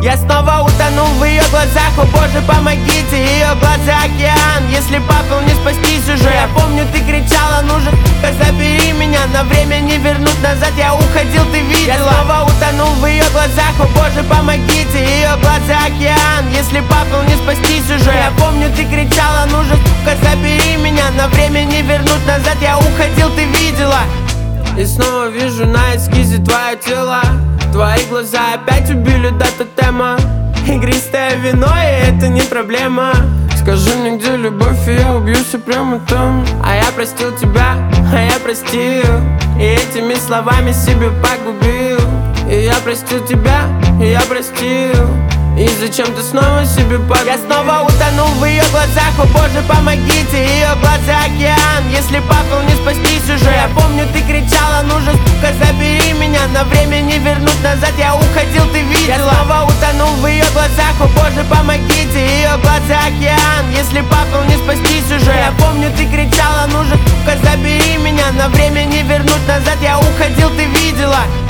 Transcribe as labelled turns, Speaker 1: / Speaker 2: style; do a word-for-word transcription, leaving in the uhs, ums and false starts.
Speaker 1: Я снова утонул в ее глазах, о боже, помогите. Ее глаза океан, если поплыл, не спастись уже. Я помню, ты кричала, ну же, сука, забери меня. На время не вернуть назад, я уходил, ты видела. Я снова утонул в ее глазах, о боже, помогите. Ее глаза океан, если поплыл, не спастись уже. Я помню, ты кричала, ну же, сука, забери меня. На время не вернуть назад, я уходил, ты видела. И снова вижу на эскизе твое тело. Твои глаза опять убили до тотема. Игристое вино, и это не проблема. Скажи мне, где любовь, и я убьюсь прямо там. А я простил тебя, а я простил. И этими словами себе погубил. И я простил тебя, и я простил. И зачем ты снова себе погубил? Я снова утонул в ее глазах, о боже, помогите. Ее глаза океан, если поплыл, не спастись уже. Я помню, ты кричала, ну же, сука, забери меня. На время не вернуть назад, я уходил, ты видела. Я снова утонул в ее глазах, о боже, помогите. Ее глаза океан, если поплыл, не спастись уже. Я помню, ты кричала, ну же, сука, забери меня. На время не вернуть назад, я уходил, ты видела.